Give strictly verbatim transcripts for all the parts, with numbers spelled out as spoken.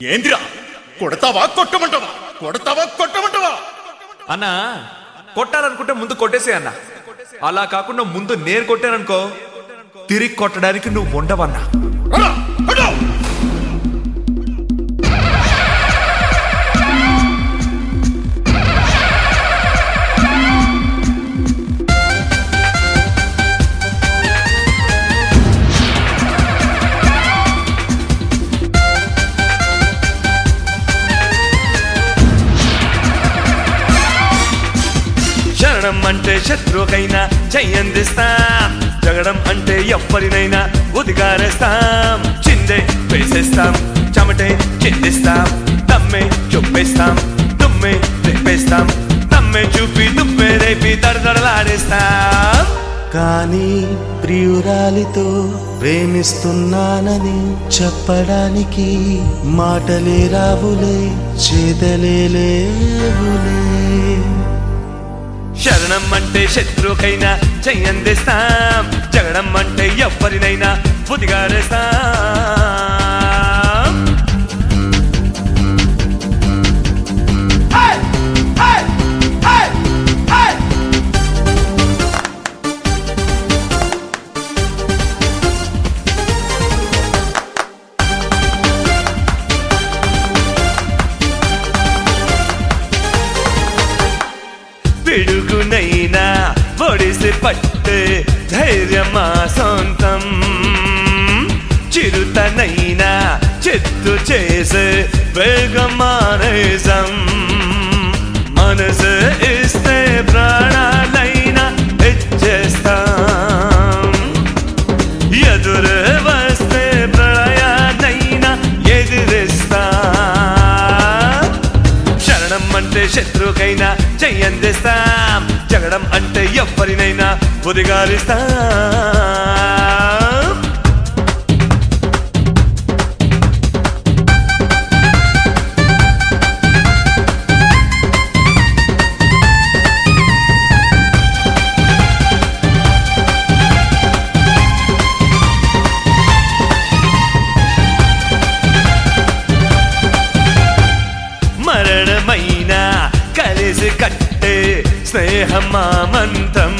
ఏందిరా కొడతావా కొట్టమంటావా కొడతావా కొట్టమంటావా అన్నా కొట్టాలనుకుంటే ముందు కొట్టేసే అన్న అలా కాకుండా ముందు నేను కొట్టాననుకో తిరిగి కొట్టడానికి నువ్వు ఉండవన్నా శరణం అంటే శత్రుకైనా చెయ్యందిస్తాం జగడం అంటే ఎవ్వరినైనా ఉదిగారేస్తాం చిందే వేసేస్తాం చెమటే చిందిస్తాం దమ్మే చూపేస్తాం దుమ్మే రేపేస్తాం దమ్మే చూపి దుమ్మే రేపి దడదడలాడేస్తాం. కానీ ప్రియురాలితో ప్రేమిస్తున్నానని చెప్పడానికి మాటలే రావులే చేతలే లేవులే. శరణం అంటే శత్రుకైనా చెయ్యందిస్తాం జగడం అంటే ఎవ్వరినైనా ఉదిగారేస్తాం. పిడుగునైనా పొడిసి పట్టే ధైర్యమా సొంతం చిరుతనైనా చిత్తు చేసే వేగమానేసం మనసు ఇస్తే ప్రాణాలైనా ఇచ్చేస్తాం ఎదురు వస్తే ప్రళయానైనా ఎదిరిస్తాం. శరణం అంటే శత్రుకైనా చెయ్యందిస్తాం జగడం అంటే ఎవ్వరినైనా ఉదిగారిస్తాం. మరణమైనా కలిసి కట్టే స్నేహమా మంత్రం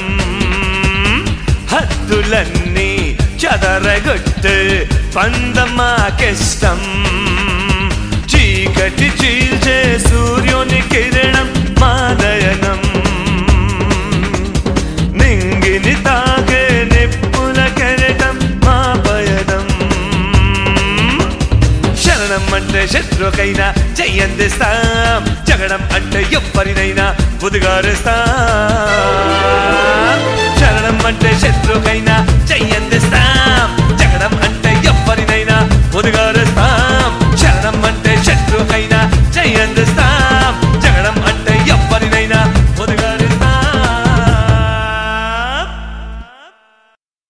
హద్దులన్నీ చదరగొట్టే పందమాకిష్టం చీకటి చీల్చే సూర్యుని కిరణం మాదయనం నింగిని తాగే నిప్పుల కెరటం మా పయనం. శరణం అంటే శత్రుకైనా చెయ్యందిస్తాం జగడం అంటే ఎవ్వరినైనా ఉదిగారేస్తాం. శరణం అంటే శత్రుకైనా చెయ్యంది